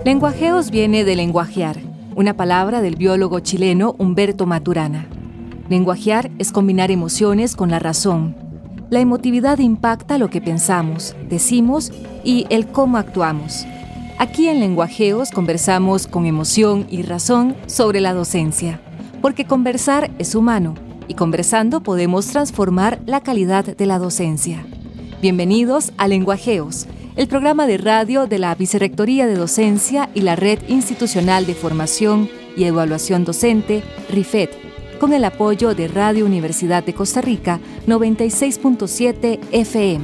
Lenguajeos viene de lenguajear, una palabra del biólogo chileno Humberto Maturana. Lenguajear es combinar emociones con la razón. La emotividad impacta lo que pensamos, decimos y el cómo actuamos. Aquí en Lenguajeos conversamos con emoción y razón sobre la docencia, porque conversar es humano y conversando podemos transformar la calidad de la docencia. Bienvenidos a Lenguajeos, el programa de radio de la Vicerrectoría de Docencia y la Red Institucional de Formación y Evaluación Docente, RIFED, con el apoyo de Radio Universidad de Costa Rica 96.7 FM.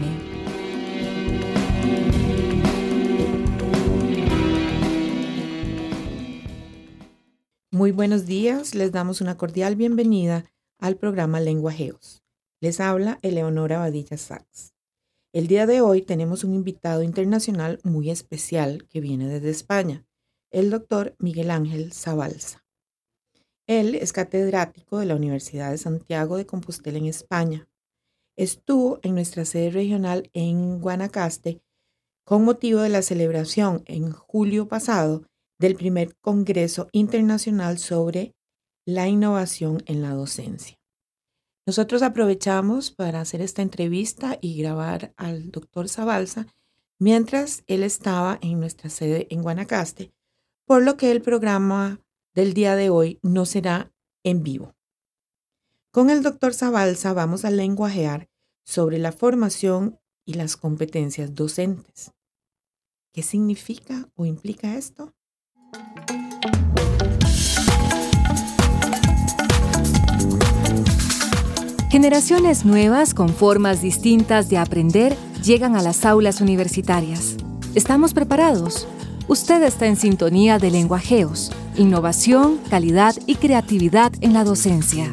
Muy buenos días, les damos una cordial bienvenida al programa Lenguajeos. Les habla Eleonora Badilla Sachs. El día de hoy tenemos un invitado internacional muy especial que viene desde España, el doctor Miguel Ángel Zabalza. Él es catedrático de la Universidad de Santiago de Compostela en España. Estuvo en nuestra sede regional en Guanacaste con motivo de la celebración en julio pasado del primer Congreso Internacional sobre la Innovación en la Docencia. Nosotros aprovechamos para hacer esta entrevista y grabar al doctor Zabalza mientras él estaba en nuestra sede en Guanacaste, por lo que el programa del día de hoy no será en vivo. Con el doctor Zabalza vamos a lenguajear sobre la formación y las competencias docentes. ¿Qué significa o implica esto? Generaciones nuevas con formas distintas de aprender llegan a las aulas universitarias. ¿Estamos preparados? Usted está en sintonía de Lenguajeos, innovación, calidad y creatividad en la docencia.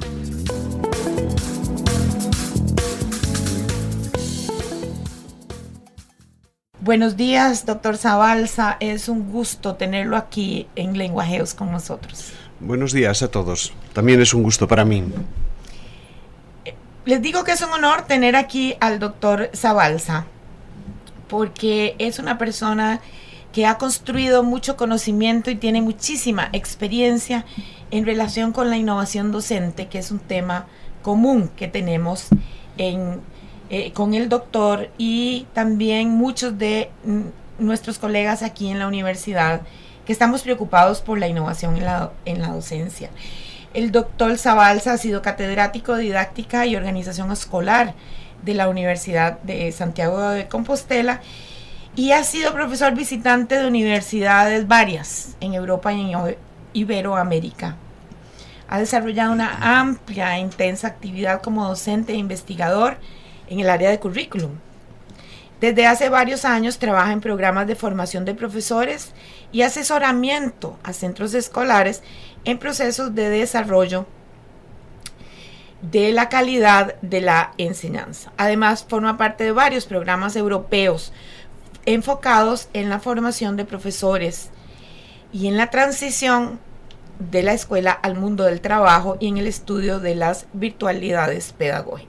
Buenos días, doctor Zabalza. Es un gusto tenerlo aquí en Lenguajeos con nosotros. Buenos días a todos. También es un gusto para mí. Les digo que es un honor tener aquí al doctor Zabalza, porque es una persona que ha construido mucho conocimiento y tiene muchísima experiencia en relación con la innovación docente, que es un tema común que tenemos con el doctor y también muchos de nuestros colegas aquí en la universidad que estamos preocupados por la innovación en la docencia. El doctor Zabalza ha sido catedrático de didáctica y organización escolar de la Universidad de Santiago de Compostela y ha sido profesor visitante de universidades varias en Europa y en Iberoamérica. Ha desarrollado una amplia e intensa actividad como docente e investigador en el área de currículum. Desde hace varios años trabaja en programas de formación de profesores y asesoramiento a centros escolares en procesos de desarrollo de la calidad de la enseñanza. Además, forma parte de varios programas europeos enfocados en la formación de profesores y en la transición de la escuela al mundo del trabajo y en el estudio de las virtualidades pedagógicas.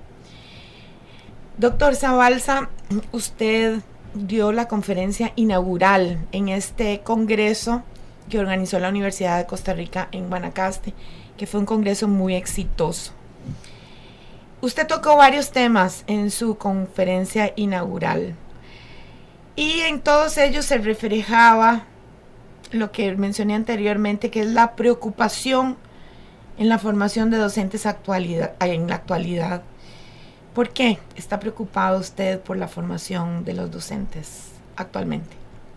Doctor Zabalza, usted dio la conferencia inaugural en este congreso que organizó la Universidad de Costa Rica en Guanacaste, que fue un congreso muy exitoso. Usted tocó varios temas en su conferencia inaugural y en todos ellos se reflejaba lo que mencioné anteriormente, que es la preocupación en la formación de docentes en la actualidad. ¿Por qué está preocupado usted por la formación de los docentes actualmente?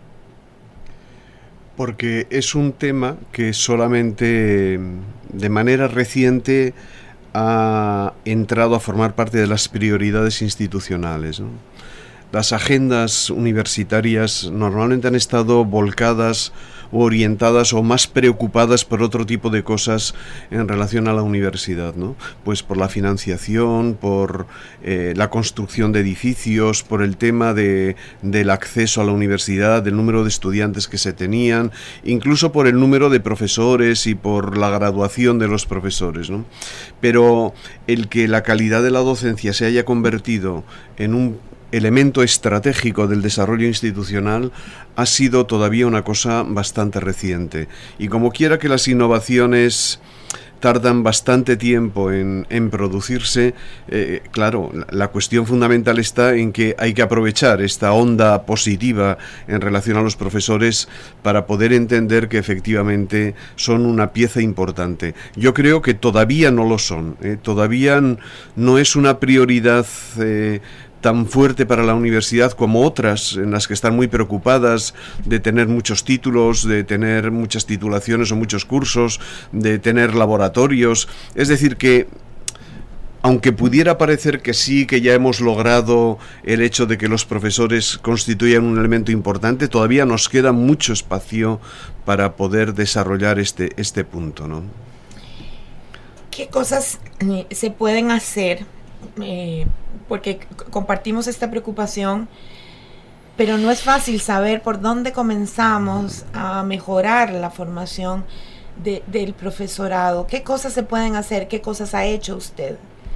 Porque es un tema que solamente de manera reciente ha entrado a formar parte de las prioridades institucionales, ¿no? Las agendas universitarias normalmente han estado volcadas o orientadas o más preocupadas por otro tipo de cosas en relación a la universidad, ¿no? Pues por la financiación, por la construcción de edificios, por el tema del acceso a la universidad, del número de estudiantes que se tenían, incluso por el número de profesores y por la graduación de los profesores, ¿no? Pero el que la calidad de la docencia se haya convertido en un elemento estratégico del desarrollo institucional ha sido todavía una cosa bastante reciente. Y como quiera que las innovaciones tardan bastante tiempo en producirse, claro, la cuestión fundamental está en que hay que aprovechar esta onda positiva en relación a los profesores para poder entender que efectivamente son una pieza importante. Yo creo que todavía no lo son, todavía no es una prioridad tan fuerte para la universidad como otras en las que están muy preocupadas de tener muchos títulos, de tener muchas titulaciones o muchos cursos, de tener laboratorios. Es decir que, aunque pudiera parecer que sí, que ya hemos logrado el hecho de que los profesores constituyan un elemento importante, todavía nos queda mucho espacio para poder desarrollar este punto, ¿no? ¿Qué cosas se pueden hacer? Porque compartimos esta preocupación, pero no es fácil saber por dónde comenzamos a mejorar la formación del profesorado. ¿Qué cosas se pueden hacer? ¿Qué cosas ha hecho usted?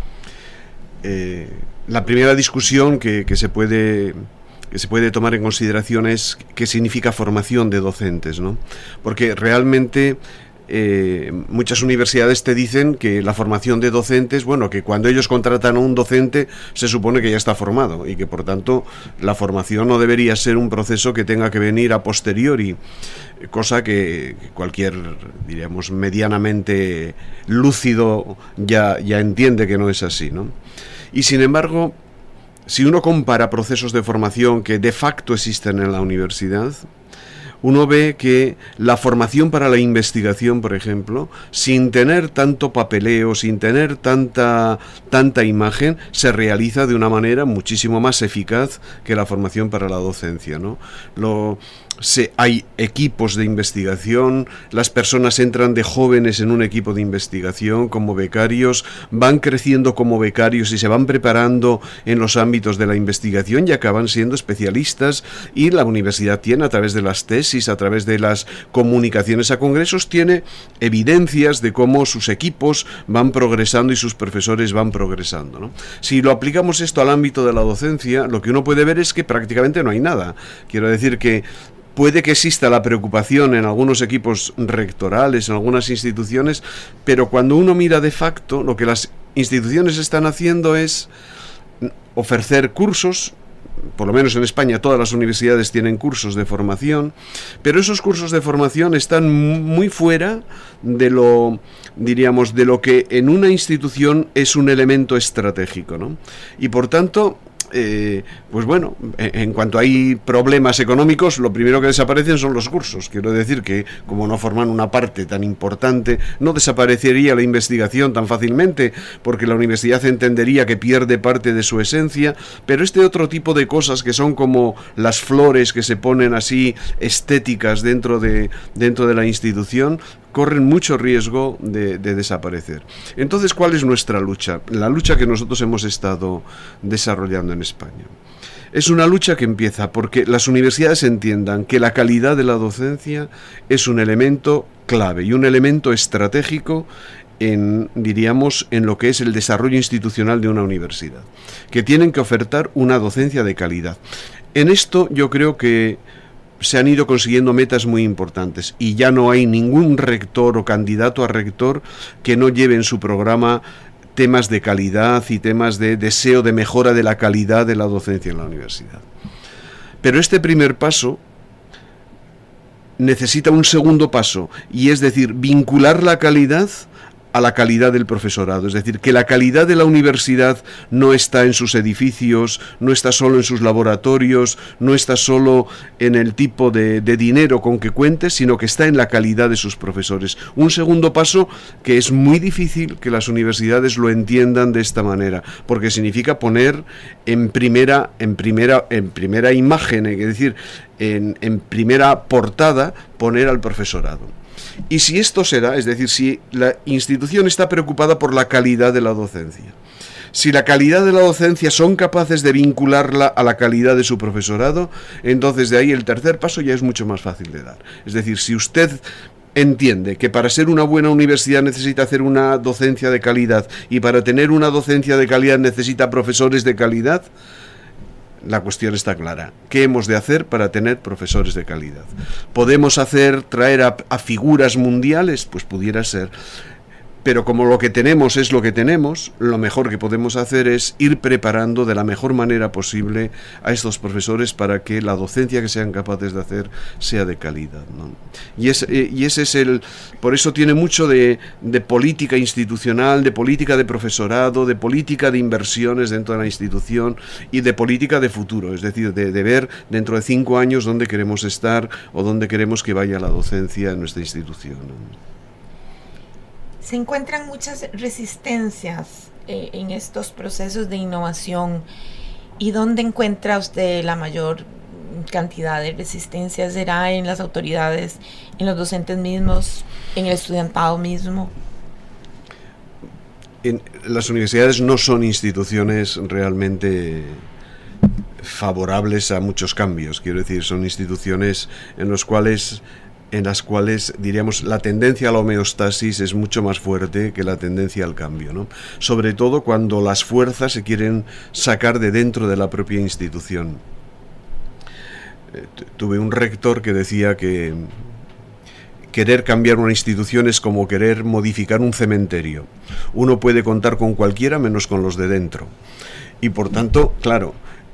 La primera discusión que se puede tomar en consideración es qué significa formación de docentes, ¿no? Porque realmente muchas universidades te dicen que la formación de docentes, bueno, que cuando ellos contratan a un docente se supone que ya está formado y que por tanto la formación no debería ser un proceso que tenga que venir a posteriori, cosa que cualquier, diríamos, medianamente lúcido ya entiende que no es así, ¿no? Y sin embargo, si uno compara procesos de formación que de facto existen en la universidad, uno ve que la formación para la investigación, por ejemplo, sin tener tanto papeleo, sin tener tanta imagen, se realiza de una manera muchísimo más eficaz que la formación para la docencia, ¿no? Hay equipos de investigación, las personas entran de jóvenes en un equipo de investigación como becarios, van creciendo como becarios y se van preparando en los ámbitos de la investigación y acaban siendo especialistas, y la universidad tiene, a través de las tesis, a través de las comunicaciones a congresos, tiene evidencias de cómo sus equipos van progresando y sus profesores van progresando, ¿no? Si lo aplicamos esto al ámbito de la docencia, lo que uno puede ver es que prácticamente no hay nada. Quiero decir que puede que exista la preocupación en algunos equipos rectorales, en algunas instituciones, pero cuando uno mira de facto, lo que las instituciones están haciendo es ofrecer cursos. Por lo menos en España todas las universidades tienen cursos de formación, pero esos cursos de formación están muy fuera de lo, diríamos, de lo que en una institución es un elemento estratégico, ¿no? Y por tanto, pues bueno, en cuanto hay problemas económicos, lo primero que desaparecen son los cursos. Quiero decir que, como no forman una parte tan importante, no desaparecería la investigación tan fácilmente, porque la universidad entendería que pierde parte de su esencia, pero este otro tipo de cosas que son como las flores que se ponen así estéticas dentro de la institución, corren mucho riesgo de desaparecer. Entonces, ¿cuál es nuestra lucha? La lucha que nosotros hemos estado desarrollando en España. Es una lucha que empieza porque las universidades entiendan que la calidad de la docencia es un elemento clave y un elemento estratégico en lo que es el desarrollo institucional de una universidad, que tienen que ofertar una docencia de calidad. En esto yo creo que se han ido consiguiendo metas muy importantes y ya no hay ningún rector o candidato a rector que no lleve en su programa temas de calidad y temas de deseo de mejora de la calidad de la docencia en la universidad. Pero este primer paso necesita un segundo paso, y es decir, vincular la calidad a la calidad del profesorado. Es decir, que la calidad de la universidad no está en sus edificios, no está solo en sus laboratorios, no está solo en el tipo de dinero con que cuente, sino que está en la calidad de sus profesores. Un segundo paso que es muy difícil que las universidades lo entiendan de esta manera, porque significa poner en primera imagen, es decir, en primera portada, poner al profesorado. Y si esto será, es decir, si la institución está preocupada por la calidad de la docencia, si la calidad de la docencia son capaces de vincularla a la calidad de su profesorado, entonces de ahí el tercer paso ya es mucho más fácil de dar. Es decir, si usted entiende que para ser una buena universidad necesita hacer una docencia de calidad y para tener una docencia de calidad necesita profesores de calidad, la cuestión está clara. ¿Qué hemos de hacer para tener profesores de calidad? ¿Podemos traer a figuras mundiales? Pues pudiera ser. Pero como lo que tenemos es lo que tenemos, lo mejor que podemos hacer es ir preparando de la mejor manera posible a estos profesores para que la docencia que sean capaces de hacer sea de calidad, ¿no? Y ese es por eso tiene mucho de política institucional, de política de profesorado, de política de inversiones dentro de la institución y de política de futuro, es decir, de ver dentro de 5 años dónde queremos estar o dónde queremos que vaya la docencia en nuestra institución, ¿no? Se encuentran muchas resistencias en estos procesos de innovación. ¿Y dónde encuentra usted la mayor cantidad de resistencias? ¿Será en las autoridades, en los docentes mismos, en el estudiantado mismo? Las universidades no son instituciones realmente favorables a muchos cambios. Quiero decir, son instituciones en las cuales, diríamos, la tendencia a la homeostasis es mucho más fuerte que la tendencia al cambio, ¿no? Sobre todo cuando las fuerzas se quieren sacar de dentro de la propia institución. Tuve un rector que decía que querer cambiar una institución es como querer modificar un cementerio. Uno puede contar con cualquiera menos con los de dentro. Y por tanto, claro,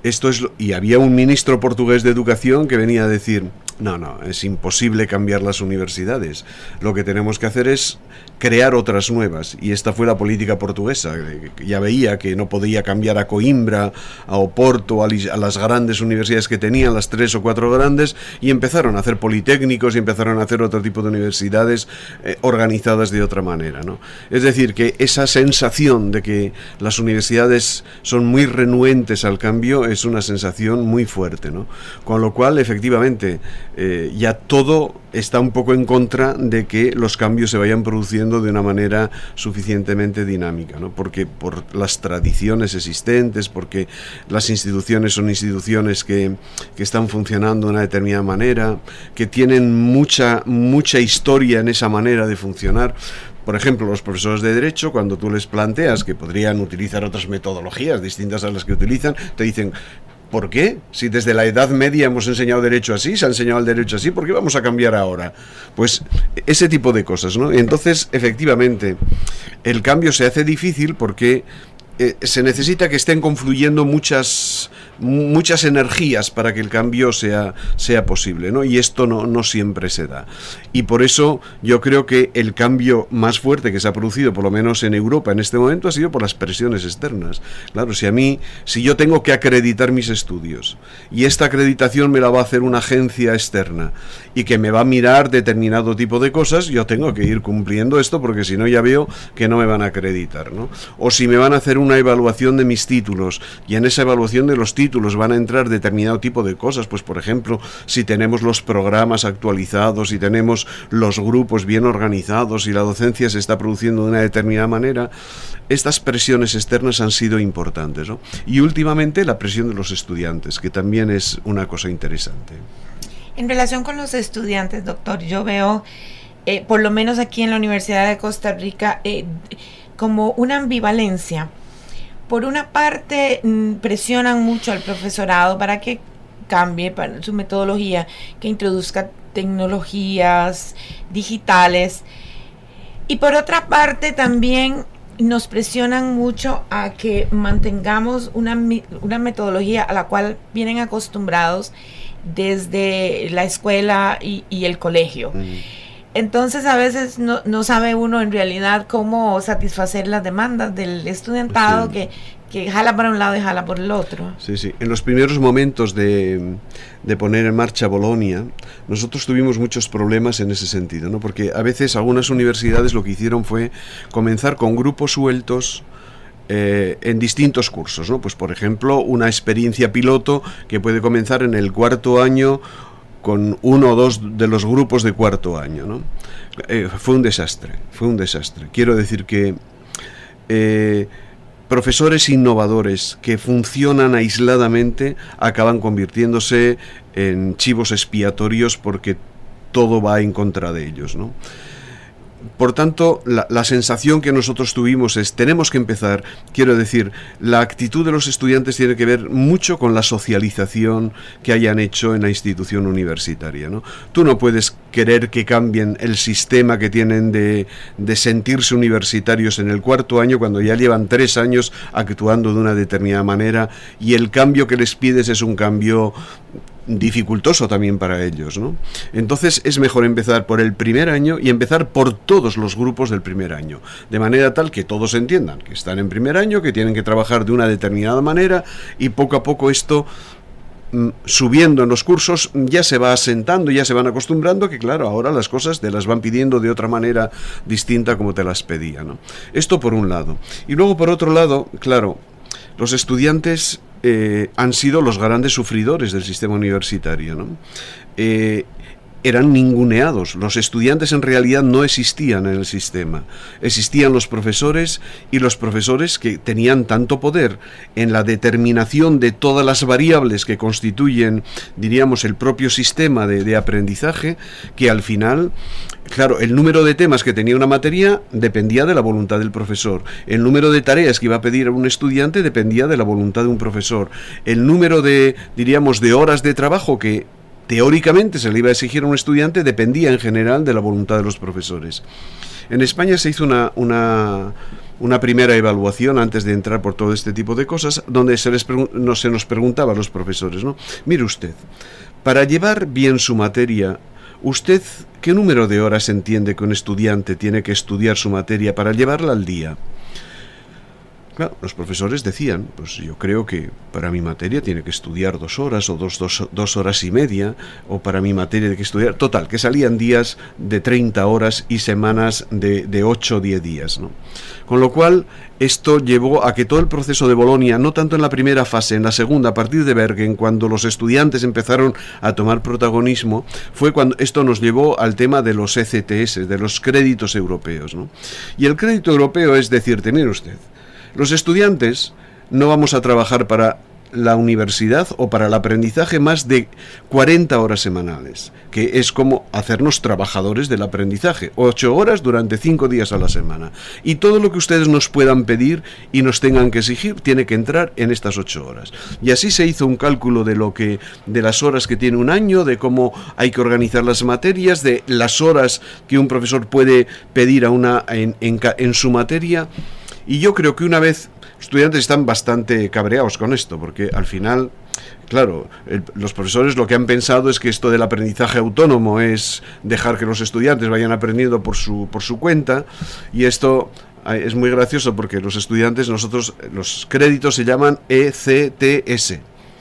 y había un ministro portugués de Educación que venía a decir: no, es imposible cambiar las universidades. Lo que tenemos que hacer es crear otras nuevas. Y esta fue la política portuguesa. Ya veía que no podía cambiar a Coimbra, a Oporto, a las grandes universidades que tenían, las 3 o 4 grandes, y empezaron a hacer politécnicos y empezaron a hacer otro tipo de universidades organizadas de otra manera, ¿no? Es decir, que esa sensación de que las universidades son muy renuentes al cambio es una sensación muy fuerte, ¿no? Con lo cual, efectivamente, ya todo está un poco en contra de que los cambios se vayan produciendo de una manera suficientemente dinámica, ¿no? Porque por las tradiciones existentes, porque las instituciones son instituciones que están funcionando de una determinada manera, que tienen mucha historia en esa manera de funcionar. Por ejemplo, los profesores de Derecho, cuando tú les planteas que podrían utilizar otras metodologías distintas a las que utilizan, te dicen: ¿por qué? Si desde la Edad Media hemos enseñado derecho así, se ha enseñado el derecho así, ¿por qué vamos a cambiar ahora? Pues ese tipo de cosas, ¿no? Entonces, efectivamente, el cambio se hace difícil porque se necesita que estén confluyendo muchas energías para que el cambio sea posible, ¿no? Y esto no siempre se da. Y por eso yo creo que el cambio más fuerte que se ha producido, por lo menos en Europa en este momento, ha sido por las presiones externas. Claro, si yo tengo que acreditar mis estudios y esta acreditación me la va a hacer una agencia externa y que me va a mirar determinado tipo de cosas, yo tengo que ir cumpliendo esto, porque si no ya veo que no me van a acreditar, ¿no? O si me van a hacer una evaluación de mis títulos y en esa evaluación de los títulos van a entrar determinado tipo de cosas, pues por ejemplo, si tenemos los programas actualizados, si tenemos los grupos bien organizados y la docencia se está produciendo de una determinada manera, estas presiones externas han sido importantes, ¿no? Y últimamente la presión de los estudiantes, que también es una cosa interesante. En relación con los estudiantes, doctor, yo veo, por lo menos aquí en la Universidad de Costa Rica, como una ambivalencia. Por una parte, presionan mucho al profesorado para que cambie para su metodología, que introduzca tecnologías digitales. Y por otra parte, también nos presionan mucho a que mantengamos una metodología a la cual vienen acostumbrados desde la escuela y el colegio. Entonces a veces no sabe uno en realidad cómo satisfacer las demandas del estudiantado, sí, que jala para un lado y jala por el otro. Sí. En los primeros momentos de poner en marcha Bolonia, nosotros tuvimos muchos problemas en ese sentido, ¿no? Porque a veces algunas universidades lo que hicieron fue comenzar con grupos sueltos en distintos cursos, ¿no? Pues por ejemplo, una experiencia piloto que puede comenzar en el 4º año con 1 o 2 de los grupos de 4º año, ¿no? Fue un desastre. Quiero decir que profesores innovadores que funcionan aisladamente acaban convirtiéndose en chivos expiatorios porque todo va en contra de ellos, ¿no? Por tanto, la sensación que nosotros tuvimos es, tenemos que empezar, quiero decir, la actitud de los estudiantes tiene que ver mucho con la socialización que hayan hecho en la institución universitaria, ¿no? Tú no puedes querer que cambien el sistema que tienen de sentirse universitarios en el cuarto año cuando ya llevan 3 años actuando de una determinada manera, y el cambio que les pides es un cambio dificultoso también para ellos, ¿no? Entonces es mejor empezar por el primer año y empezar por todos los grupos del primer año, de manera tal que todos entiendan que están en primer año, que tienen que trabajar de una determinada manera, y poco a poco esto, subiendo en los cursos, ya se va asentando, ya se van acostumbrando, que claro, ahora las cosas te las van pidiendo de otra manera distinta como te las pedía, ¿no? Esto por un lado. Y luego por otro lado, claro, los estudiantes han sido los grandes sufridores del sistema universitario, ¿no? Eran ninguneados. Los estudiantes en realidad no existían en el sistema. Existían los profesores, y los profesores que tenían tanto poder en la determinación de todas las variables que constituyen, diríamos, el propio sistema de aprendizaje, que al final, claro, el número de temas que tenía una materia dependía de la voluntad del profesor. El número de tareas que iba a pedir a un estudiante dependía de la voluntad de un profesor. El número de, diríamos, de horas de trabajo que teóricamente se le iba a exigir a un estudiante dependía en general de la voluntad de los profesores. En España se hizo una primera evaluación antes de entrar por todo este tipo de cosas, donde se nos preguntaba a los profesores, ¿no? Mire usted, para llevar bien su materia, ¿usted qué número de horas entiende que un estudiante tiene que estudiar su materia para llevarla al día? Claro, los profesores decían, pues yo creo que para mi materia tiene que estudiar 2 horas o dos horas y media, o para mi materia tiene que estudiar, total, que salían días de 30 horas y semanas de 8 o 10 días, ¿no? Con lo cual, esto llevó a que todo el proceso de Bolonia, no tanto en la primera fase, en la segunda, a partir de Bergen, cuando los estudiantes empezaron a tomar protagonismo, fue cuando esto nos llevó al tema de los ECTS, de los créditos europeos, ¿no? Y el crédito europeo es decirte, mire usted, los estudiantes no vamos a trabajar para la universidad o para el aprendizaje más de 40 horas semanales, que es como hacernos trabajadores del aprendizaje, 8 horas durante 5 días a la semana. Y todo lo que ustedes nos puedan pedir y nos tengan que exigir tiene que entrar en estas 8 horas. Y así se hizo un cálculo de las horas que tiene un año, de cómo hay que organizar las materias, de las horas que un profesor puede pedir en su materia. Y yo creo que una vez, los estudiantes están bastante cabreados con esto, porque al final, claro, los profesores lo que han pensado es que esto del aprendizaje autónomo es dejar que los estudiantes vayan aprendiendo por su cuenta, y esto es muy gracioso porque los estudiantes, los créditos se llaman ECTS.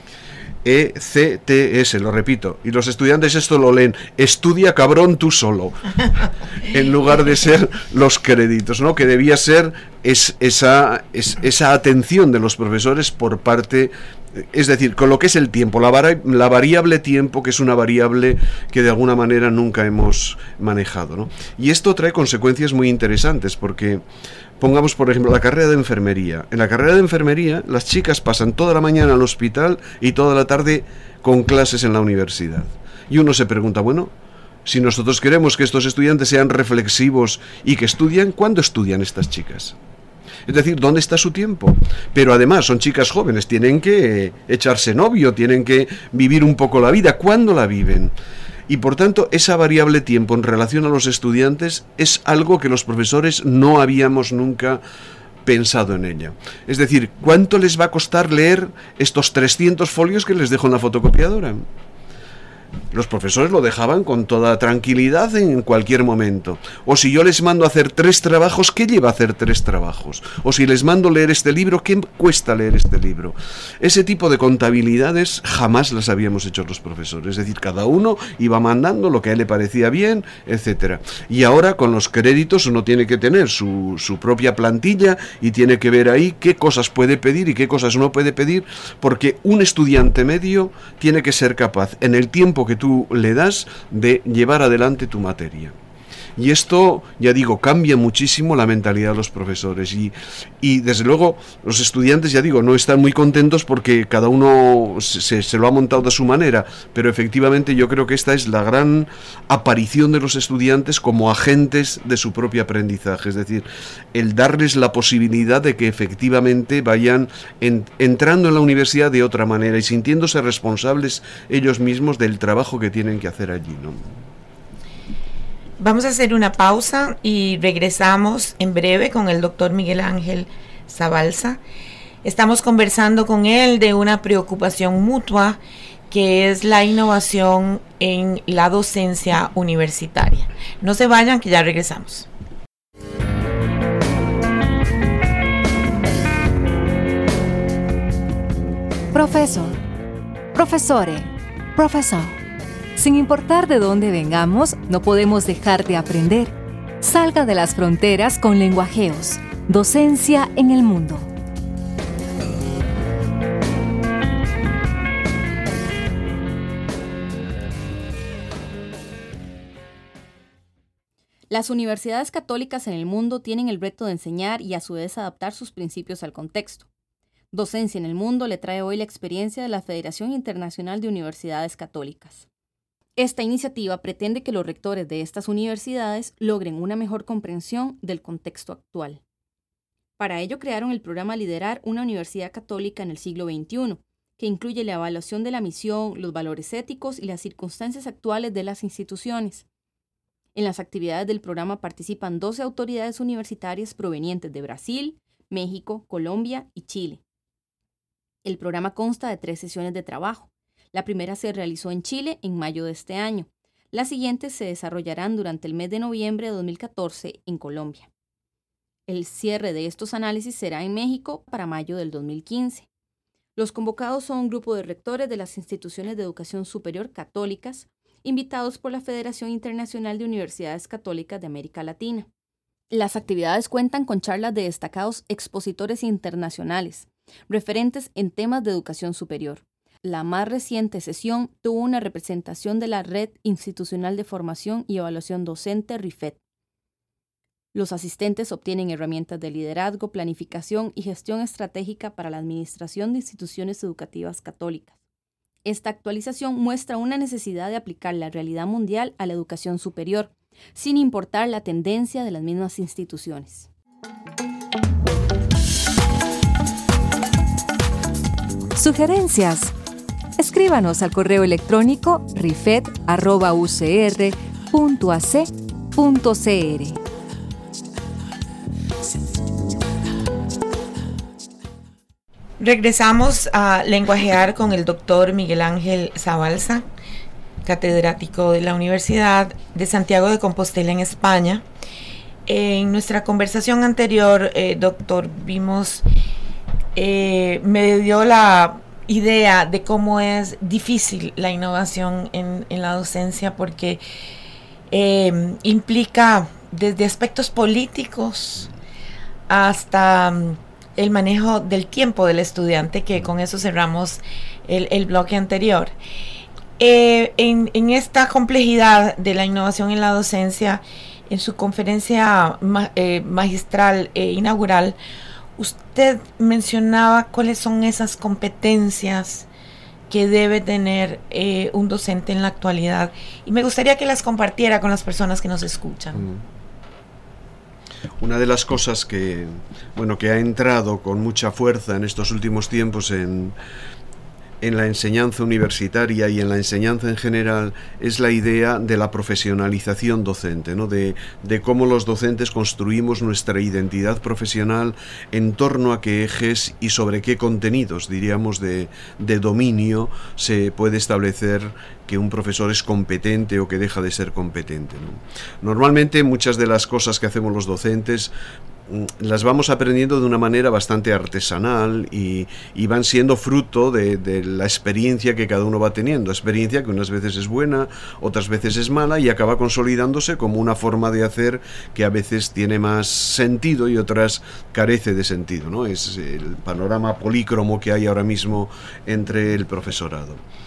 ECTS, lo repito, y los estudiantes esto lo leen, estudia cabrón tú solo, en lugar de ser los créditos, ¿no? Que debía ser esa atención de los profesores por parte, es decir, con lo que es el tiempo, la variable tiempo, que es una variable que de alguna manera nunca hemos manejado, ¿no? Y esto trae consecuencias muy interesantes, porque pongamos, por ejemplo, la carrera de enfermería. En la carrera de enfermería, las chicas pasan toda la mañana al hospital y toda la tarde con clases en la universidad. Y uno se pregunta, bueno, si nosotros queremos que estos estudiantes sean reflexivos y que estudien, ¿cuándo estudian estas chicas? Es decir, ¿dónde está su tiempo? Pero además son chicas jóvenes, tienen que echarse novio, tienen que vivir un poco la vida. ¿Cuándo la viven? Y por tanto, esa variable tiempo en relación a los estudiantes es algo que los profesores no habíamos nunca pensado en ella. Es decir, ¿cuánto les va a costar leer estos 300 folios que les dejo en la fotocopiadora? Los profesores lo dejaban con toda tranquilidad en cualquier momento. O si yo les mando a hacer 3 trabajos, ¿qué lleva a hacer 3 trabajos? O si les mando leer este libro, ¿qué cuesta leer este libro? Ese tipo de contabilidades jamás las habíamos hecho los profesores. Es decir, cada uno iba mandando lo que a él le parecía bien, etcétera. Y ahora con los créditos uno tiene que tener su propia plantilla y tiene que ver ahí qué cosas puede pedir y qué cosas no puede pedir, porque un estudiante medio tiene que ser capaz, en el tiempo que tú le das, de llevar adelante tu materia. Y esto, ya digo, cambia muchísimo la mentalidad de los profesores y desde luego los estudiantes, ya digo, no están muy contentos porque cada uno se lo ha montado de su manera, pero efectivamente yo creo que esta es la gran aparición de los estudiantes como agentes de su propio aprendizaje, es decir, el darles la posibilidad de que efectivamente vayan entrando en la universidad de otra manera y sintiéndose responsables ellos mismos del trabajo que tienen que hacer allí, ¿no? Vamos a hacer una pausa y regresamos en breve con el doctor Miguel Ángel Zabalza. Estamos conversando con él de una preocupación mutua que es la innovación en la docencia universitaria. No se vayan, que ya regresamos. Profesor, profesore, profesor. Sin importar de dónde vengamos, no podemos dejar de aprender. Salga de las fronteras con Lenguajeos. Docencia en el mundo. Las universidades católicas en el mundo tienen el reto de enseñar y a su vez adaptar sus principios al contexto. Docencia en el mundo le trae hoy la experiencia de la Federación Internacional de Universidades Católicas. Esta iniciativa pretende que los rectores de estas universidades logren una mejor comprensión del contexto actual. Para ello crearon el programa Liderar una Universidad Católica en el siglo XXI, que incluye la evaluación de la misión, los valores éticos y las circunstancias actuales de las instituciones. En las actividades del programa participan 12 autoridades universitarias provenientes de Brasil, México, Colombia y Chile. El programa consta de 3 sesiones de trabajo. La primera se realizó en Chile en mayo de este año. Las siguientes se desarrollarán durante el mes de noviembre de 2014 en Colombia. El cierre de estos análisis será en México para mayo del 2015. Los convocados son un grupo de rectores de las instituciones de educación superior católicas, invitados por la Federación Internacional de Universidades Católicas de América Latina. Las actividades cuentan con charlas de destacados expositores internacionales, referentes en temas de educación superior. La más reciente sesión tuvo una representación de la Red Institucional de Formación y Evaluación Docente RIFED. Los asistentes obtienen herramientas de liderazgo, planificación y gestión estratégica para la administración de instituciones educativas católicas. Esta actualización muestra una necesidad de aplicar la realidad mundial a la educación superior, sin importar la tendencia de las mismas instituciones. Sugerencias. Escríbanos al correo electrónico rifed@ucr.ac.cr. Regresamos a lenguajear con el doctor Miguel Ángel Zabalza, catedrático de la Universidad de Santiago de Compostela en España. En nuestra conversación anterior, doctor, me dio la idea de cómo es difícil la innovación en la docencia porque implica desde aspectos políticos hasta el manejo del tiempo del estudiante, que con eso cerramos el bloque anterior. En esta complejidad de la innovación en la docencia, en su conferencia magistral inaugural, usted mencionaba cuáles son esas competencias que debe tener un docente en la actualidad, y me gustaría que las compartiera con las personas que nos escuchan. Una de las cosas que ha entrado con mucha fuerza en estos últimos tiempos en la enseñanza universitaria y en la enseñanza en general es la idea de la profesionalización docente, ¿no? De cómo los docentes construimos nuestra identidad profesional en torno a qué ejes y sobre qué contenidos, diríamos, de dominio se puede establecer que un profesor es competente o que deja de ser competente, ¿no? Normalmente muchas de las cosas que hacemos los docentes las vamos aprendiendo de una manera bastante artesanal y van siendo fruto de la experiencia que cada uno va teniendo, experiencia que unas veces es buena, otras veces es mala, y acaba consolidándose como una forma de hacer que a veces tiene más sentido y otras carece de sentido, ¿no? Es el panorama polícromo que hay ahora mismo entre el profesorado.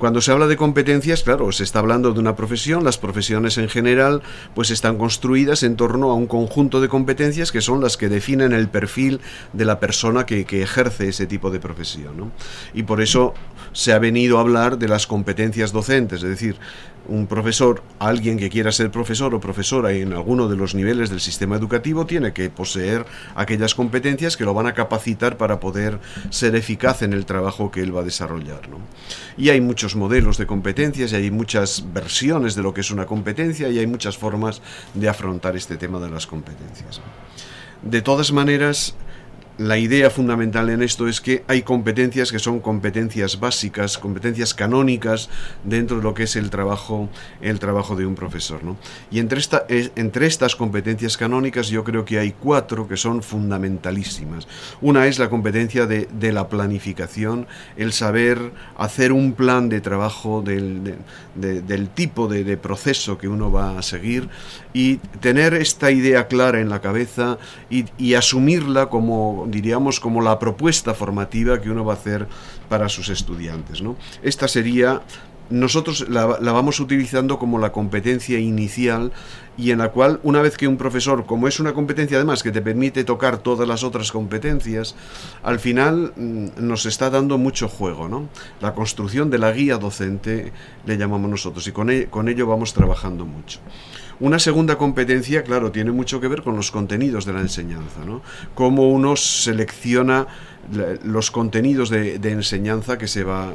Cuando se habla de competencias, claro, se está hablando de una profesión. Las profesiones en general pues están construidas en torno a un conjunto de competencias que son las que definen el perfil de la persona que ejerce ese tipo de profesión, ¿no? Y por eso se ha venido a hablar de las competencias docentes, es decir, un profesor, alguien que quiera ser profesor o profesora en alguno de los niveles del sistema educativo, tiene que poseer aquellas competencias que lo van a capacitar para poder ser eficaz en el trabajo que él va a desarrollar, ¿no? Y hay muchos modelos de competencias y hay muchas versiones de lo que es una competencia y hay muchas formas de afrontar este tema de las competencias. De todas maneras, la idea fundamental en esto es que hay competencias que son competencias básicas, competencias canónicas dentro de lo que es el trabajo de un profesor, ¿no? Y entre estas competencias canónicas yo creo que hay 4 que son fundamentalísimas. Una es la competencia de la planificación, el saber hacer un plan de trabajo del tipo de proceso que uno va a seguir y tener esta idea clara en la cabeza y asumirla como, diríamos, como la propuesta formativa que uno va a hacer para sus estudiantes, ¿no? Esta sería, nosotros la vamos utilizando como la competencia inicial y en la cual, una vez que un profesor, como es una competencia además que te permite tocar todas las otras competencias, al final nos está dando mucho juego, ¿no? La construcción de la guía docente le llamamos nosotros y con ello vamos trabajando mucho. Una segunda competencia, claro, tiene mucho que ver con los contenidos de la enseñanza, ¿no? Cómo uno selecciona los contenidos de enseñanza que se va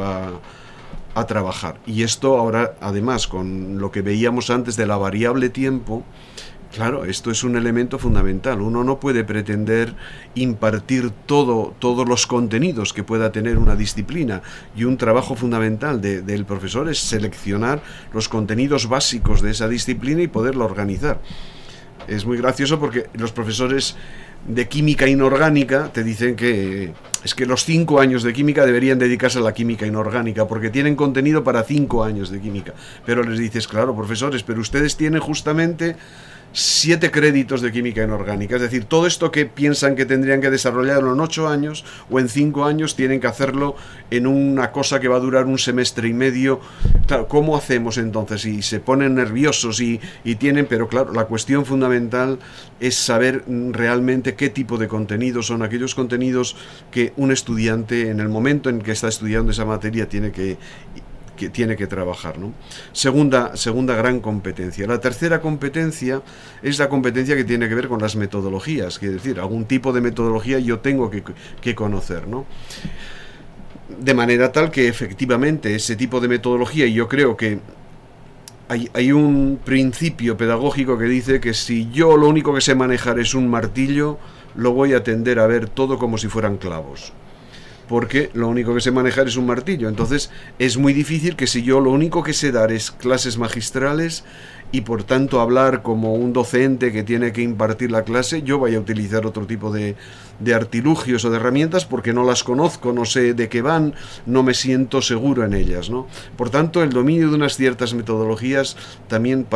a trabajar. Y esto ahora, además, con lo que veíamos antes de la variable tiempo, claro, esto es un elemento fundamental. Uno no puede pretender impartir todos los contenidos que pueda tener una disciplina, y un trabajo fundamental del profesor es seleccionar los contenidos básicos de esa disciplina y poderlo organizar. Es muy gracioso porque los profesores de química inorgánica te dicen que es que los 5 años de química deberían dedicarse a la química inorgánica porque tienen contenido para 5 años de química. Pero les dices, claro, profesores, pero ustedes tienen justamente 7 créditos de química inorgánica, es decir, todo esto que piensan que tendrían que desarrollarlo en 8 años o en 5 años, tienen que hacerlo en una cosa que va a durar 1 semestre y medio. Claro, ¿cómo hacemos entonces? Y se ponen nerviosos y tienen, pero claro, la cuestión fundamental es saber realmente qué tipo de contenidos son aquellos contenidos que un estudiante, en el momento en que está estudiando esa materia, tiene que trabajar, ¿no? Segunda gran competencia. La tercera competencia es la competencia que tiene que ver con las metodologías, es decir, algún tipo de metodología yo tengo que conocer, ¿no? De manera tal que efectivamente ese tipo de metodología, y yo creo que hay un principio pedagógico que dice que si yo lo único que sé manejar es un martillo, lo voy a tender a ver todo como si fueran clavos, porque lo único que sé manejar es un martillo. Entonces es muy difícil que si yo lo único que sé dar es clases magistrales y por tanto hablar como un docente que tiene que impartir la clase, yo vaya a utilizar otro tipo de artilugios o de herramientas porque no las conozco, no sé de qué van, no me siento seguro en ellas, ¿no? Por tanto, el dominio de unas ciertas metodologías también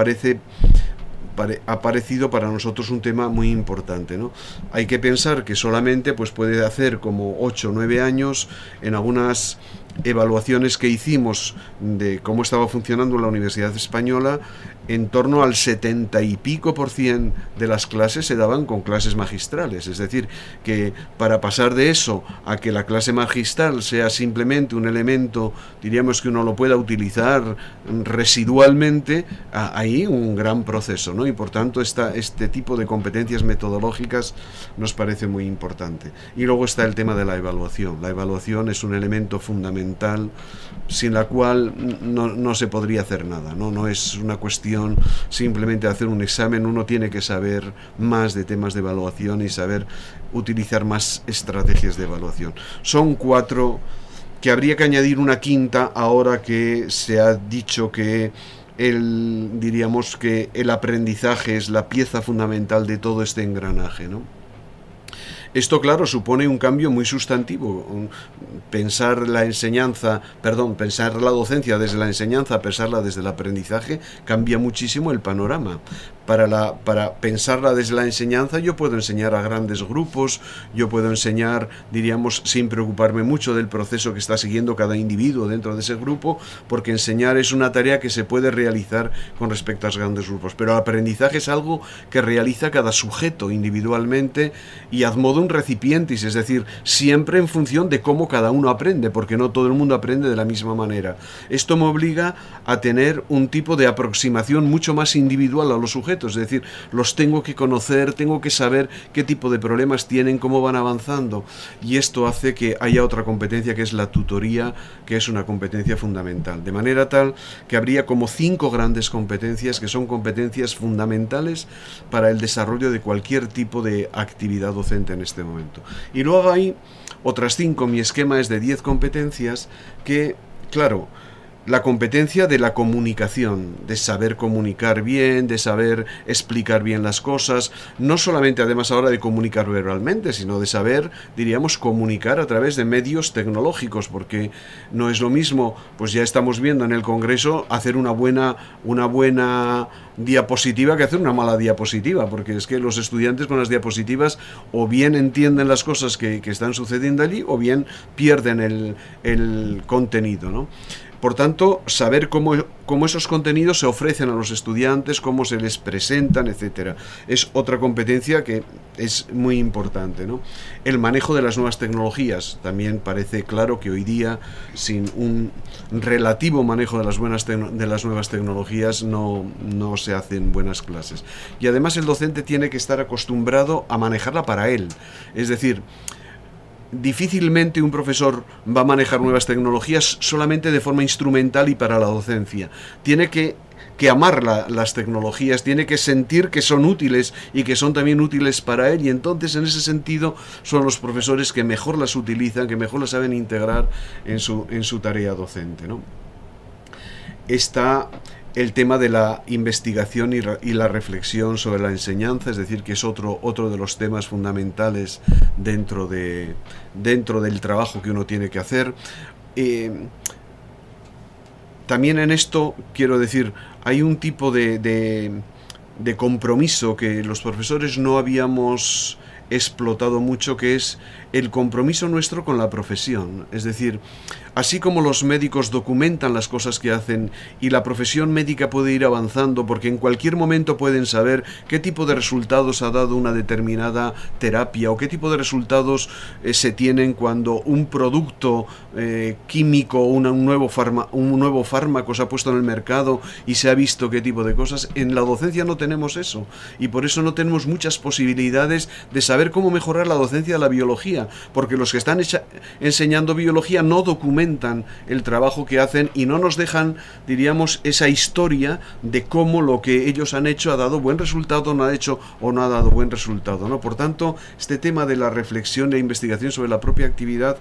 ha parecido para nosotros un tema muy importante, ¿no? Hay que pensar que solamente pues puede hacer como 8 o 9 años, en algunas evaluaciones que hicimos de cómo estaba funcionando la Universidad Española, en torno al 70 y pico % de las clases se daban con clases magistrales. Es decir, que para pasar de eso a que la clase magistral sea simplemente un elemento, diríamos que uno lo pueda utilizar residualmente, hay un gran proceso, ¿no? Y por tanto este tipo de competencias metodológicas nos parece muy importante. Y luego está el tema de la evaluación. La evaluación es un elemento fundamental sin la cual no se podría hacer nada, ¿no? No es una cuestión simplemente hacer un examen, uno tiene que saber más de temas de evaluación y saber utilizar más estrategias de evaluación. Son 4, que habría que añadir una quinta ahora que se ha dicho que diríamos que el aprendizaje es la pieza fundamental de todo este engranaje, ¿no? Esto, claro, supone un cambio muy sustantivo. Pensar la docencia desde la enseñanza, pensarla desde el aprendizaje, cambia muchísimo el panorama. Para pensarla desde la enseñanza, yo puedo enseñar a grandes grupos, yo puedo enseñar, diríamos, sin preocuparme mucho del proceso que está siguiendo cada individuo dentro de ese grupo, porque enseñar es una tarea que se puede realizar con respecto a los grandes grupos. Pero el aprendizaje es algo que realiza cada sujeto individualmente y ad modum recipientis, es decir, siempre en función de cómo cada uno aprende, porque no todo el mundo aprende de la misma manera. Esto me obliga a tener un tipo de aproximación mucho más individual a los sujetos, es decir, los tengo que conocer, tengo que saber qué tipo de problemas tienen, cómo van avanzando, y esto hace que haya otra competencia que es la tutoría, que es una competencia fundamental, de manera tal que habría como 5 grandes competencias que son competencias fundamentales para el desarrollo de cualquier tipo de actividad docente en este momento. Y luego hay otras 5, mi esquema es de 10 competencias que, claro, la competencia de la comunicación, de saber comunicar bien, de saber explicar bien las cosas, no solamente además ahora de comunicar verbalmente, sino de saber, diríamos, comunicar a través de medios tecnológicos, porque no es lo mismo, pues ya estamos viendo en el Congreso, hacer una buena diapositiva que hacer una mala diapositiva, porque es que los estudiantes con las diapositivas o bien entienden las cosas que están sucediendo allí o bien pierden el contenido, ¿no? Por tanto, saber cómo esos contenidos se ofrecen a los estudiantes, cómo se les presentan, etcétera, es otra competencia que es muy importante, ¿no? El manejo de las nuevas tecnologías. También parece claro que hoy día, sin un relativo manejo de las nuevas tecnologías, no se hacen buenas clases. Y además el docente tiene que estar acostumbrado a manejarla para él. Es decir, difícilmente un profesor va a manejar nuevas tecnologías solamente de forma instrumental y para la docencia. Tiene que amar las tecnologías, tiene que sentir que son útiles y que son también útiles para él, y entonces en ese sentido son los profesores que mejor las utilizan, que mejor las saben integrar en su tarea docente, ¿no? Está el tema de la investigación y la reflexión sobre la enseñanza, es decir, que es otro de los temas fundamentales dentro del trabajo que uno tiene que hacer. También en esto, quiero decir, hay un tipo de compromiso que los profesores no habíamos explotado mucho, que es el compromiso nuestro con la profesión. Es decir, así como los médicos documentan las cosas que hacen y la profesión médica puede ir avanzando porque en cualquier momento pueden saber qué tipo de resultados ha dado una determinada terapia o qué tipo de resultados se tienen cuando un producto químico, un nuevo fármaco se ha puesto en el mercado y se ha visto qué tipo de cosas. En la docencia no tenemos eso, y por eso no tenemos muchas posibilidades de saber cómo mejorar la docencia de la biología, porque los que están enseñando biología no documentan el trabajo que hacen y no nos dejan, diríamos, esa historia de cómo lo que ellos han hecho ha dado buen resultado, no ha hecho o no ha dado buen resultado, ¿no? Por tanto, este tema de la reflexión e investigación sobre la propia actividad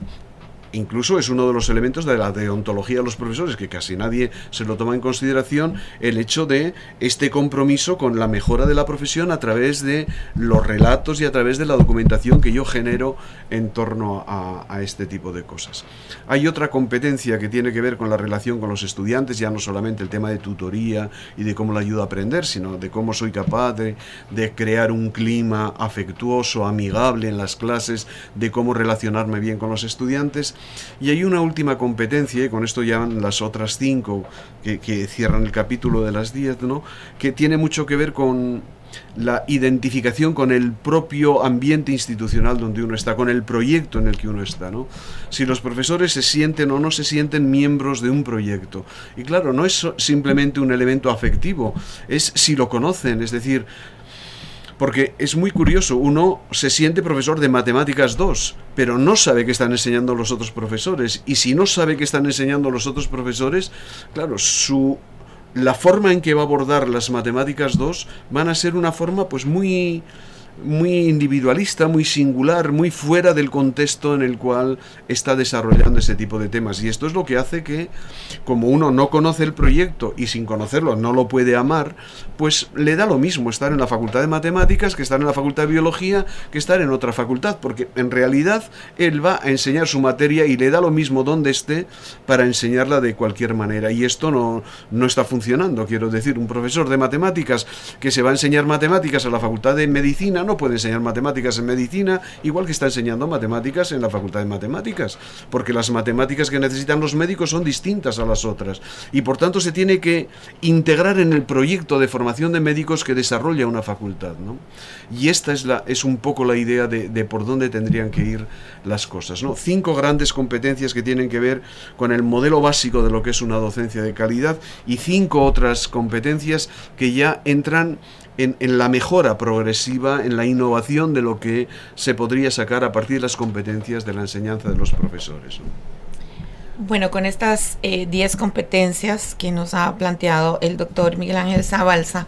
incluso es uno de los elementos de la deontología de los profesores, que casi nadie se lo toma en consideración, el hecho de este compromiso con la mejora de la profesión a través de los relatos y a través de la documentación que yo genero en torno a este tipo de cosas. Hay otra competencia que tiene que ver con la relación con los estudiantes, ya no solamente el tema de tutoría y de cómo le ayudo a aprender, sino de cómo soy capaz de crear un clima afectuoso, amigable en las clases, de cómo relacionarme bien con los estudiantes. Y hay una última competencia, y con esto ya van las otras 5 que cierran el capítulo de las 10, ¿no?, que tiene mucho que ver con la identificación con el propio ambiente institucional donde uno está, con el proyecto en el que uno está, ¿no? Si los profesores se sienten o no se sienten miembros de un proyecto. Y claro, no es simplemente un elemento afectivo, es si lo conocen, es decir, porque es muy curioso, uno se siente profesor de Matemáticas 2, pero no sabe qué están enseñando los otros profesores. Y si no sabe qué están enseñando los otros profesores, claro, la forma en que va a abordar las Matemáticas 2 van a ser una forma pues muy muy individualista, muy singular, muy fuera del contexto en el cual está desarrollando ese tipo de temas. Y esto es lo que hace que, como uno no conoce el proyecto y sin conocerlo no lo puede amar, pues le da lo mismo estar en la Facultad de Matemáticas que estar en la Facultad de Biología, que estar en otra facultad, porque en realidad él va a enseñar su materia y le da lo mismo donde esté para enseñarla de cualquier manera. Y esto no está funcionando. Quiero decir, un profesor de matemáticas que se va a enseñar matemáticas a la Facultad de Medicina no puede enseñar matemáticas en medicina igual que está enseñando matemáticas en la Facultad de Matemáticas, porque las matemáticas que necesitan los médicos son distintas a las otras y por tanto se tiene que integrar en el proyecto de formación de médicos que desarrolla una facultad, ¿no? Y esta es un poco la idea de por dónde tendrían que ir las cosas, ¿no? 5 grandes competencias que tienen que ver con el modelo básico de lo que es una docencia de calidad y 5 otras competencias que ya entran en la mejora progresiva, en la innovación de lo que se podría sacar a partir de las competencias de la enseñanza de los profesores, ¿no? Bueno, con estas 10 competencias que nos ha planteado el doctor Miguel Ángel Zabalza,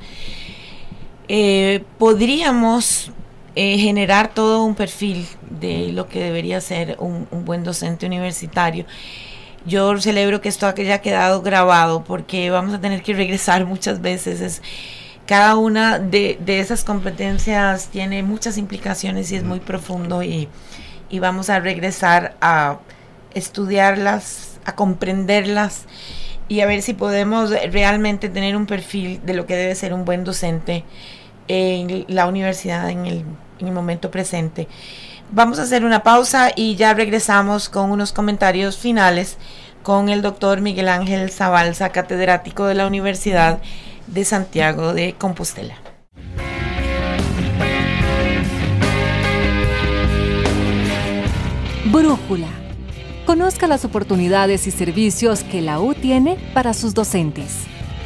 podríamos generar todo un perfil de lo que debería ser un buen docente universitario. Yo celebro que esto haya quedado grabado porque vamos a tener que regresar muchas veces. Cada una de esas competencias tiene muchas implicaciones y es muy profundo y vamos a regresar a estudiarlas, a comprenderlas y a ver si podemos realmente tener un perfil de lo que debe ser un buen docente en la universidad en el momento presente. Vamos a hacer una pausa y ya regresamos con unos comentarios finales con el doctor Miguel Ángel Zabalza, catedrático de la Universidad de Santiago de Compostela. Brújula. Conozca las oportunidades y servicios que la U tiene para sus docentes.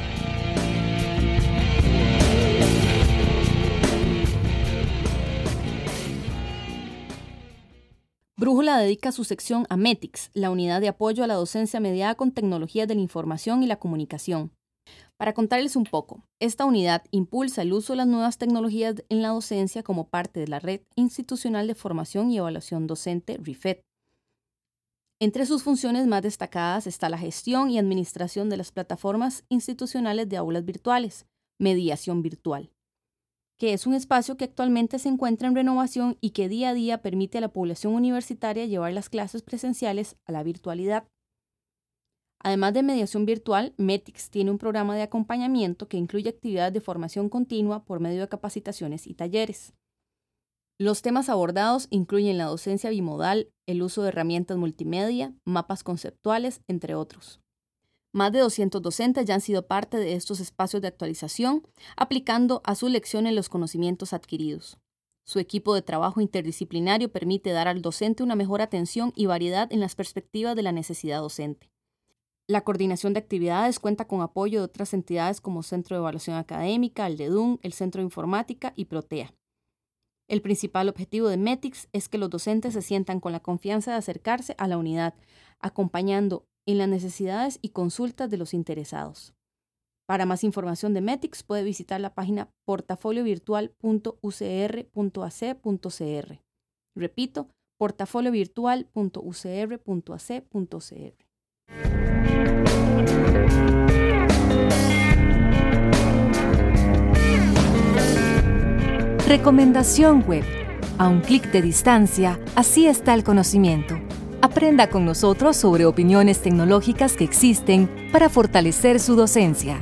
Brújula dedica su sección a METICS, la unidad de apoyo a la docencia mediada con tecnologías de la información y la comunicación. Para contarles un poco, esta unidad impulsa el uso de las nuevas tecnologías en la docencia como parte de la Red Institucional de Formación y Evaluación Docente, RIFED. Entre sus funciones más destacadas está la gestión y administración de las plataformas institucionales de aulas virtuales, Mediación Virtual, que es un espacio que actualmente se encuentra en renovación y que día a día permite a la población universitaria llevar las clases presenciales a la virtualidad. Además de mediación virtual, METICS tiene un programa de acompañamiento que incluye actividades de formación continua por medio de capacitaciones y talleres. Los temas abordados incluyen la docencia bimodal, el uso de herramientas multimedia, mapas conceptuales, entre otros. Más de 200 docentes ya han sido parte de estos espacios de actualización, aplicando a sus lecciones los conocimientos adquiridos. Su equipo de trabajo interdisciplinario permite dar al docente una mejor atención y variedad en las perspectivas de la necesidad docente. La coordinación de actividades cuenta con apoyo de otras entidades como Centro de Evaluación Académica, el DEDUN, el Centro de Informática y Protea. El principal objetivo de METICS es que los docentes se sientan con la confianza de acercarse a la unidad, acompañando en las necesidades y consultas de los interesados. Para más información de METICS puede visitar la página portafoliovirtual.ucr.ac.cr. Repito, portafoliovirtual.ucr.ac.cr. Recomendación web. A un clic de distancia, así está el conocimiento. Aprenda con nosotros sobre opiniones tecnológicas que existen para fortalecer su docencia.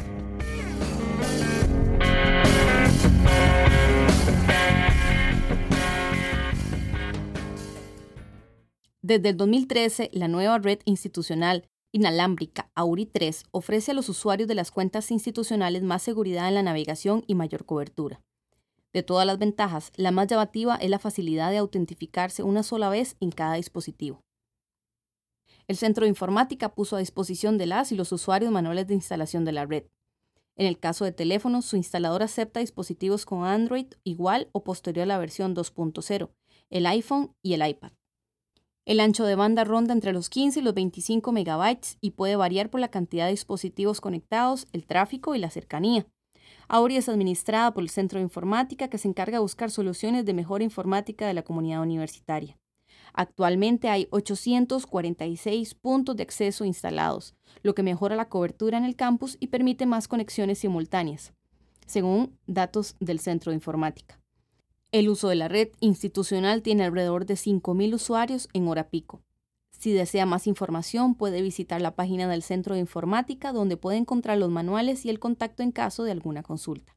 Desde el 2013, la nueva red institucional inalámbrica AURI 3 ofrece a los usuarios de las cuentas institucionales más seguridad en la navegación y mayor cobertura. De todas las ventajas, la más llamativa es la facilidad de autentificarse una sola vez en cada dispositivo. El Centro de Informática puso a disposición de las y los usuarios manuales de instalación de la red. En el caso de teléfonos, su instalador acepta dispositivos con Android igual o posterior a la versión 2.0, el iPhone y el iPad. El ancho de banda ronda entre los 15 y los 25 megabytes y puede variar por la cantidad de dispositivos conectados, el tráfico y la cercanía. Ahora es administrada por el Centro de Informática, que se encarga de buscar soluciones de mejora informática de la comunidad universitaria. Actualmente hay 846 puntos de acceso instalados, lo que mejora la cobertura en el campus y permite más conexiones simultáneas, según datos del Centro de Informática. El uso de la red institucional tiene alrededor de 5.000 usuarios en hora pico. Si desea más información, puede visitar la página del Centro de Informática, donde puede encontrar los manuales y el contacto en caso de alguna consulta.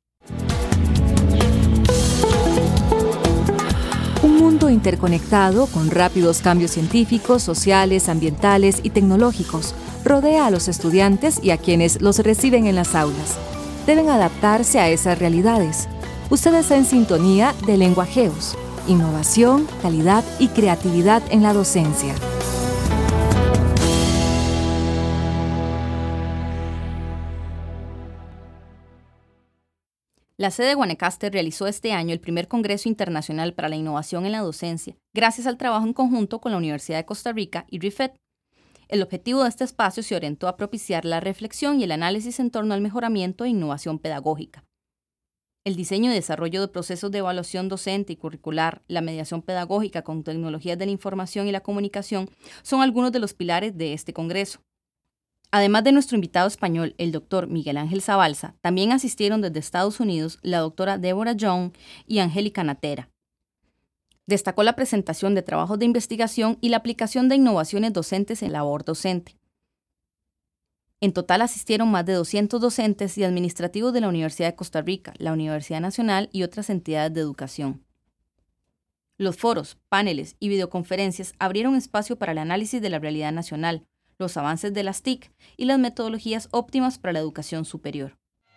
Un mundo interconectado con rápidos cambios científicos, sociales, ambientales y tecnológicos rodea a los estudiantes y a quienes los reciben en las aulas. Deben adaptarse a esas realidades. Usted está en sintonía de Lenguajeos, innovación, calidad y creatividad en la docencia. La sede de Guanacaste realizó este año el primer Congreso Internacional para la Innovación en la Docencia, gracias al trabajo en conjunto con la Universidad de Costa Rica y RIFED. El objetivo de este espacio se orientó a propiciar la reflexión y el análisis en torno al mejoramiento e innovación pedagógica. El diseño y desarrollo de procesos de evaluación docente y curricular, la mediación pedagógica con tecnologías de la información y la comunicación son algunos de los pilares de este congreso. Además de nuestro invitado español, el doctor Miguel Ángel Zabalza, también asistieron desde Estados Unidos la doctora Deborah Young y Angélica Natera. Destacó la presentación de trabajos de investigación y la aplicación de innovaciones docentes en labor docente. En total asistieron más de 200 docentes y administrativos de la Universidad de Costa Rica, la Universidad Nacional y otras entidades de educación. Los foros, paneles y videoconferencias abrieron espacio para el análisis de la realidad nacional, los avances de las TIC y las metodologías óptimas para la educación superior.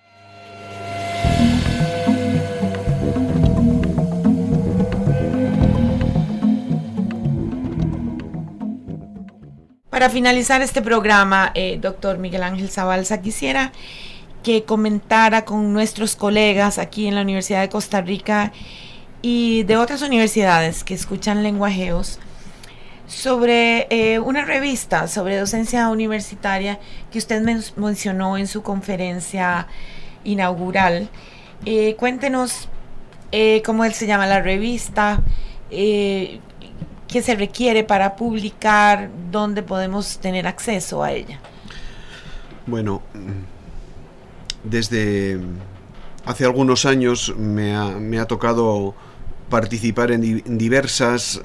Para finalizar este programa, doctor Miguel Ángel Zabalza, quisiera que comentara con nuestros colegas aquí en la Universidad de Costa Rica y de otras universidades que escuchan Lenguajeos sobre una revista sobre docencia universitaria que usted mencionó en su conferencia inaugural. Cuéntenos cómo se llama la revista, qué se requiere para publicar, dónde podemos tener acceso a ella. Bueno, desde hace algunos años me ha tocado participar en diversas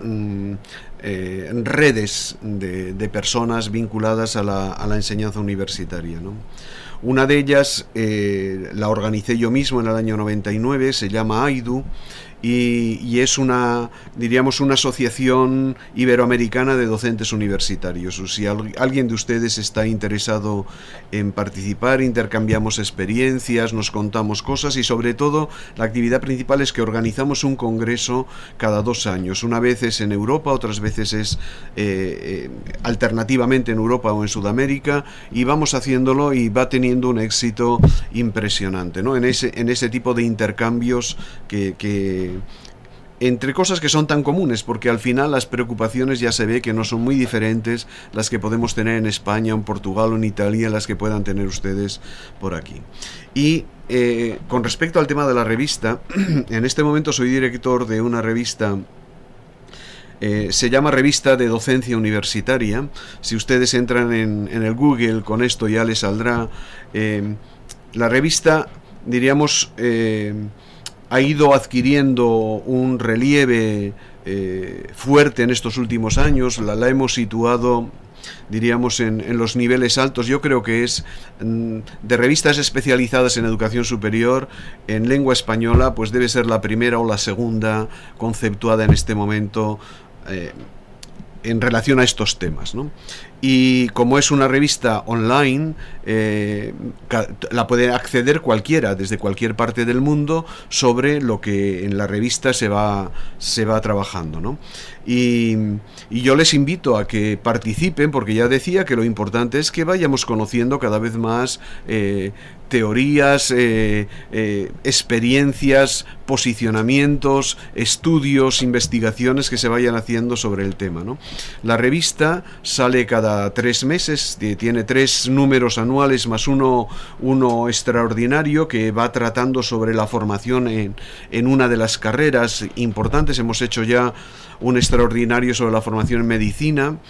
redes de personas vinculadas a la enseñanza universitaria, ¿no? Una de ellas la organicé yo mismo en el año 99, se llama AIDU, y es una asociación iberoamericana de docentes universitarios. Si alguien de ustedes está interesado en participar, intercambiamos experiencias, nos contamos cosas, y sobre todo la actividad principal es que organizamos un congreso cada 2 años. Una vez es en Europa, otras veces es alternativamente en Europa o en Sudamérica, y vamos haciéndolo y va teniendo un éxito impresionante, ¿no? En ese tipo de intercambios que entre cosas que son tan comunes, porque al final las preocupaciones ya se ve que no son muy diferentes las que podemos tener en España, en Portugal o en Italia, las que puedan tener ustedes por aquí. Y con respecto al tema de la revista, en este momento soy director de una revista, se llama Revista de Docencia Universitaria. Si ustedes entran en el Google con esto ya les saldrá. La revista, diríamos, ha ido adquiriendo un relieve fuerte en estos últimos años. La hemos situado, diríamos, en los niveles altos. Yo creo que es de revistas especializadas en educación superior, en lengua española, pues debe ser la primera o la segunda conceptuada en este momento en relación a estos temas, ¿no? Y como es una revista online, la puede acceder cualquiera desde cualquier parte del mundo sobre lo que en la revista se va trabajando, ¿no? Y yo les invito a que participen, porque ya decía que lo importante es que vayamos conociendo cada vez más teorías, experiencias, posicionamientos, estudios, investigaciones que se vayan haciendo sobre el tema, ¿no? La revista sale cada 3 meses, tiene 3 números anuales más uno extraordinario que va tratando sobre la formación en una de las carreras importantes. Hemos hecho ya un extraordinario sobre la formación en medicina,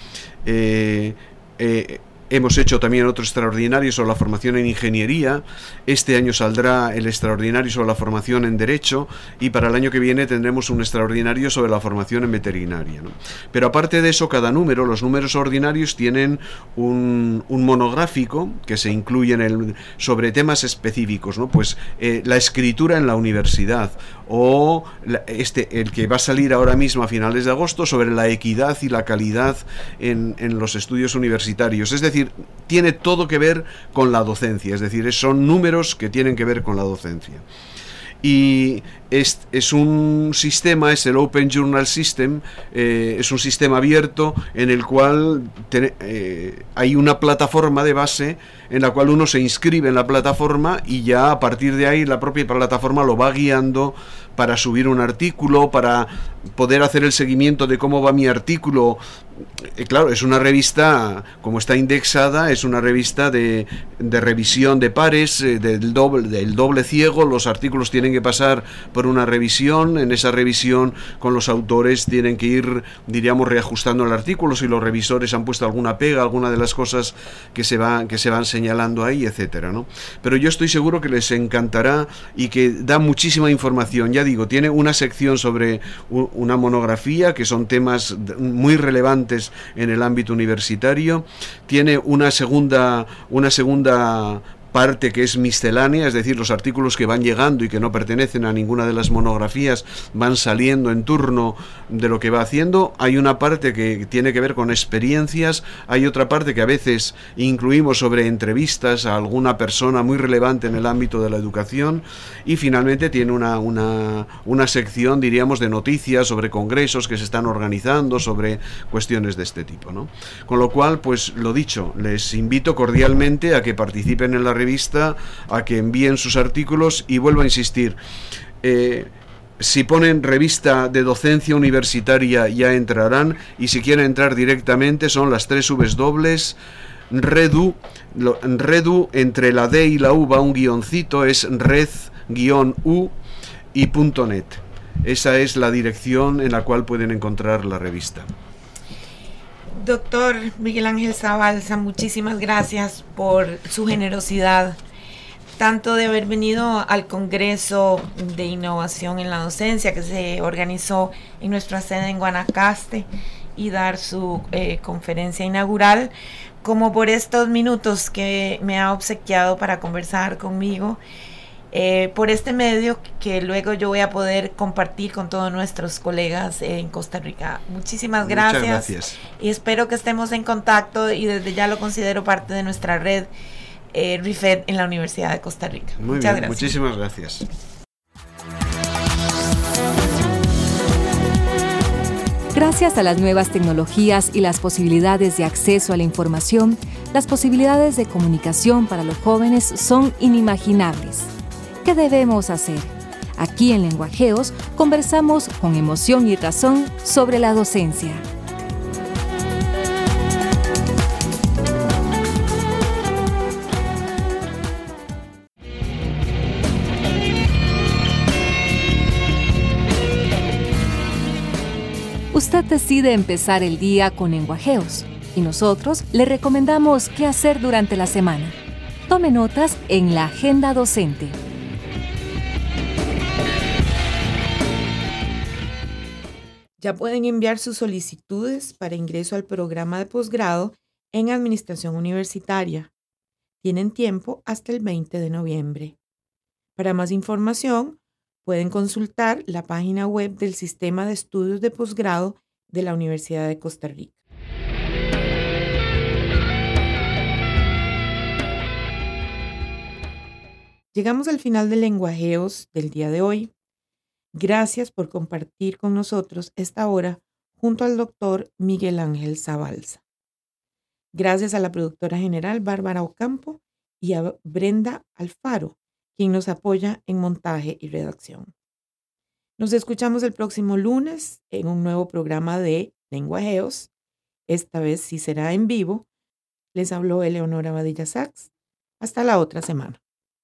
hemos hecho también otro extraordinario sobre la formación en ingeniería. Este año saldrá el extraordinario sobre la formación en derecho, y para el año que viene tendremos un extraordinario sobre la formación en veterinaria, ¿no? Pero aparte de eso, cada número, los números ordinarios tienen un monográfico que se incluye sobre temas específicos, ¿no? Pues la escritura en la universidad, o el que va a salir ahora mismo a finales de agosto sobre la equidad y la calidad en los estudios universitarios. Es decir, tiene todo que ver con la docencia, es decir, son números que tienen que ver con la docencia. Y es un sistema, es el Open Journal System, es un sistema abierto en el cual hay una plataforma de base en la cual uno se inscribe en la plataforma, y ya a partir de ahí la propia plataforma lo va guiando para subir un artículo, para poder hacer el seguimiento de cómo va mi artículo. Claro, es una revista, como está indexada, es una revista de revisión de pares, del doble ciego. Los artículos tienen que pasar por una revisión. En esa revisión, con los autores tienen que ir, diríamos, reajustando el artículo si los revisores han puesto alguna pega, alguna de las cosas que se van señalando ahí, etcétera, ¿no? Pero yo estoy seguro que les encantará y que da muchísima información. Ya digo, tiene una sección sobre una monografía, que son temas muy relevantes en el ámbito universitario. Tiene una segunda parte que es miscelánea, es decir, los artículos que van llegando y que no pertenecen a ninguna de las monografías van saliendo en turno de lo que va haciendo. Hay una parte que tiene que ver con experiencias, hay otra parte que a veces incluimos sobre entrevistas a alguna persona muy relevante en el ámbito de la educación, y finalmente tiene una sección, diríamos, de noticias sobre congresos que se están organizando, sobre cuestiones de este tipo, ¿no? Con lo cual, pues lo dicho, les invito cordialmente a que participen en la revista, a que envíen sus artículos, y vuelvo a insistir, si ponen revista de docencia universitaria ya entrarán, y si quieren entrar directamente son las 3 W, Redu, entre la D y la U va un guioncito, es red-u y .net. Esa es la dirección en la cual pueden encontrar la revista. Doctor Miguel Ángel Zabalza, muchísimas gracias por su generosidad, tanto de haber venido al Congreso de Innovación en la Docencia que se organizó en nuestra sede en Guanacaste y dar su conferencia inaugural, como por estos minutos que me ha obsequiado para conversar conmigo por este medio que luego yo voy a poder compartir con todos nuestros colegas en Costa Rica. Muchísimas gracias. Muchas gracias. Y espero que estemos en contacto, y desde ya lo considero parte de nuestra red RIFED en la Universidad de Costa Rica. Muchas gracias. Muchísimas gracias. Gracias a las nuevas tecnologías y las posibilidades de acceso a la información, las posibilidades de comunicación para los jóvenes son inimaginables. ¿Qué debemos hacer? Aquí en Lenguajeos conversamos con emoción y razón sobre la docencia. Usted decide empezar el día con Lenguajeos, y nosotros le recomendamos qué hacer durante la semana. Tome notas en la agenda docente. Ya pueden enviar sus solicitudes para ingreso al programa de posgrado en Administración Universitaria. Tienen tiempo hasta el 20 de noviembre. Para más información, pueden consultar la página web del Sistema de Estudios de Posgrado de la Universidad de Costa Rica. Llegamos al final de Lenguajeos del día de hoy. Gracias por compartir con nosotros esta hora junto al doctor Miguel Ángel Zabalza. Gracias a la productora general Bárbara Ocampo y a Brenda Alfaro, quien nos apoya en montaje y redacción. Nos escuchamos el próximo lunes en un nuevo programa de Lenguajeos. Esta vez sí será en vivo. Les habló Eleonora Badilla Sachs. Hasta la otra semana.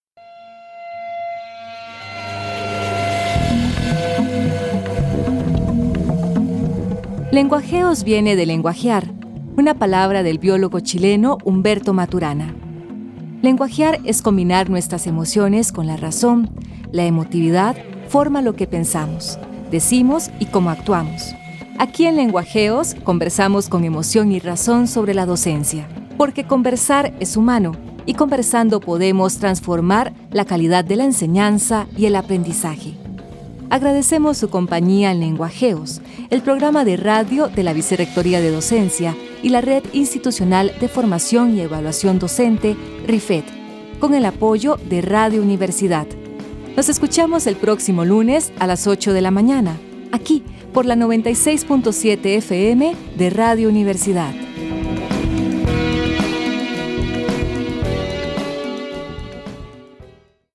Lenguajeos viene de lenguajear, una palabra del biólogo chileno Humberto Maturana. Lenguajear es combinar nuestras emociones con la razón. La emotividad forma lo que pensamos, decimos y cómo actuamos. Aquí en Lenguajeos conversamos con emoción y razón sobre la docencia, porque conversar es humano y conversando podemos transformar la calidad de la enseñanza y el aprendizaje. Agradecemos su compañía en Lenguajeos, el programa de radio de la Vicerrectoría de Docencia y la Red Institucional de Formación y Evaluación Docente, RIFED, con el apoyo de Radio Universidad. Nos escuchamos el próximo lunes a las 8 de la mañana, aquí por la 96.7 FM de Radio Universidad.